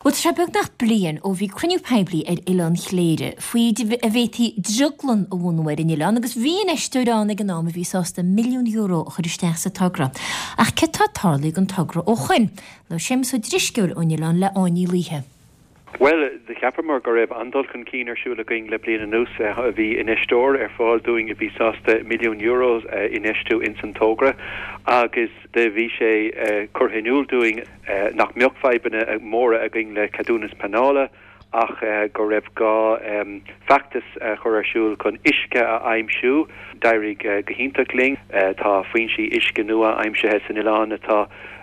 Wat se beg nach blian ó bhí cruniú pebli Ilan chléire, faoi a bhéti druglan a bhúnhair in Ilan, agus bhí eistúrán ag an náma bhí sásta €1 milliún chuiristeach sa tagra. Ach ce tá tarlaigh an tagra ó chuin, le sem so drisciúr ó Ilan le áí líthe. Well, the Cappermore go raibh andal chun cín siúla going le bliana nús a bhí in eistóir fáil doing a bhí sásta €1 milliún in eistú in San Tógra, agus de bhí sé curthainúil doing nach miochfaibanna móra a going le Cadúnas Panála, ach go raibh gá factus chuirsúil chun isce a aimimsú, dairig gohíntaling, tá faoin si isce nua aimimsethe san Ilan atá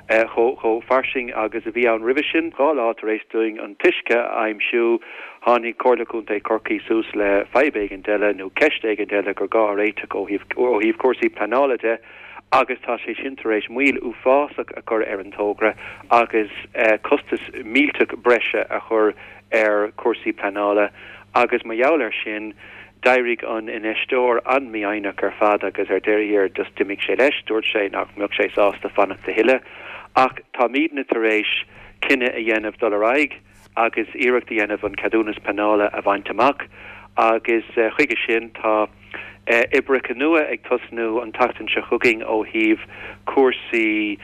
cho farsing agus a bhí an rivision gá átaréis doing an tiisce aimimsú hánig cordlaúnta corcaí sús le 5 deile nó 6 deile gur gá réiteach ó híh cuasaí planálaide agus tá sé sintaréis muil ú fásach a chur ar an tógra agus costas mílteach breise a chur ar cuasaí planála agus ma jouler sin dairig an in eistóir an miainach ar fad agus ar déir dus dimig sé leis dúirt sé nach mbeadh sé sásta fannach de hiile ach tá míad na tar éis cinenne a dhéanamh doraig agus iirecht dhéanamh an Cadúnas Panála a bhaint amach agus chuige sin tá ibric nua ag tosnú an tatan se chugging ó híh cuasaí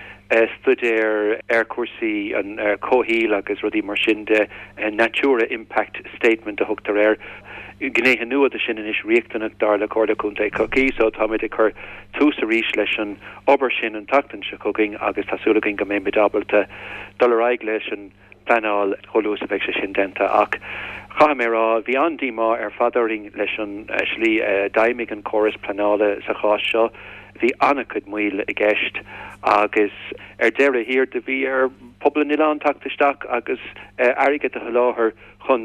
studéir ar cuasaí an cóhíl agus rudí mar sin de Natura Impact Statement a thugtar air gnéthe nua a sin is riachtanach dar le cordlaúnta cocaí, so tá mid chur tús a rís leis an obair sin an tatan se chugging agus tásúlagin go mé bedabalta doraig leis an planáil choús a bheith se sin denta ach cha mé rá bhí an díma ar fadaring leis an slí daimig an choras planála sa chás seo hí annachcud muil a gceist agus ar deire hir de bhí ar pobl in Ilan tactaisteach agus airige a láthir chun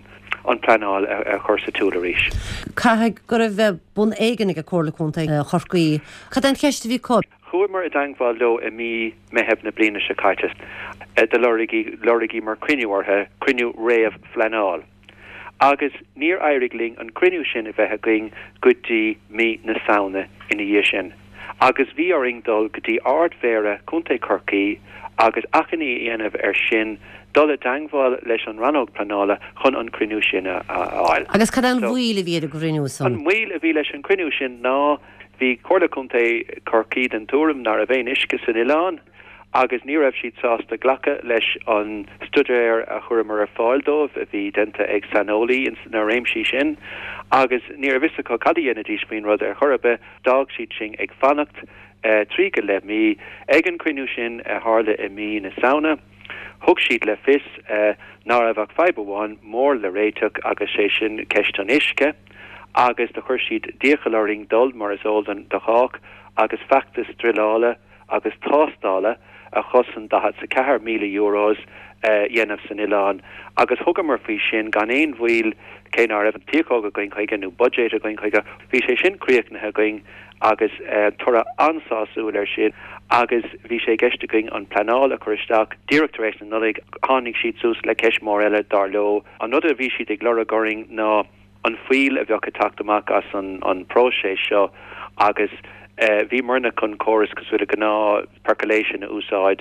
an planáil a chuirsa túla ríis. Caithe go raibh bun éigenig a cordlaúnta chorcaí. Cad an ceist bhí cod? Chuaimar a dangháil lo a mí meheb na bliana se caiitas. De lorigi mar criniúartha criniú réamh flanáil. Agus níor airigling an criniú sin a bheithe going gotí mí na saona ina dhé sin. Agus bhí aringdul gotí ard mhéara chunta corcaí agus achaní dhéanamh ar sin dul a dangháil leis an ranóg planála chun an criniú sin áil. Agus cad an bhuail a bhí a criniú san? An bhuail a bhí leis an criniú sin ná hí cordlaúnta corcaí den túram nar a bhéin isce san Ilan agus ní raibh siad sásta ghlacha leis an studéir a chuirmar a fáildómh a bhí denta ag sanolaí na réimsí sin agus ní a bhisaá cadíana dís faoin rud ar chorbe dag siad sin ag fannacht trí go le mí ag an criniú sin a hála i mí na saona thug siad le fis ná a bhah fibeháin mór le réiteach agus sé sin ceist an isce agus de chuir siad díochaláring dul mar is oldan de chách agus factus drilála agus tástála a chosan dahat sa €4,000,000 dhéanamh san Ilan agus thugamar fao sin gan éon bhfuil céinar an tíága going chuige nó budget a going chuige bhí sé sin críochnathe going agus tora ansáúil ar sin agus bhí sé geiste going an planáil a chuiristeach directoréis na nulig hánig siad sús le ceismór eile dar lo an nudar bhí siad ag glora goring ná an fuil a bheocha taachtamach as an próséis seo agus bhí marna chun choras cos bhfuil gná percolation a úsáid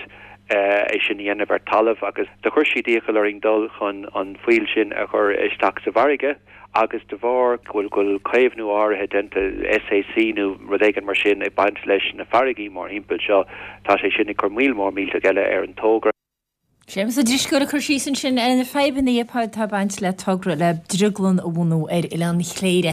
é sin dhéanamh ar talamh agus de chuir siad díochaláring dul chun an fuil sin a chur isteach sa bharige agus de bhar ghfuil caomhnú áirithe denta SAC nó rudéigen mar sin ag baint leis na farigí mar himpeil seo tá sé sin chur míl eile ar an tógra. Sémas a driscoir a chuirsí sin ar na febanna apá tá baint le togra le druglan a bhúnú ar Ilan chléire.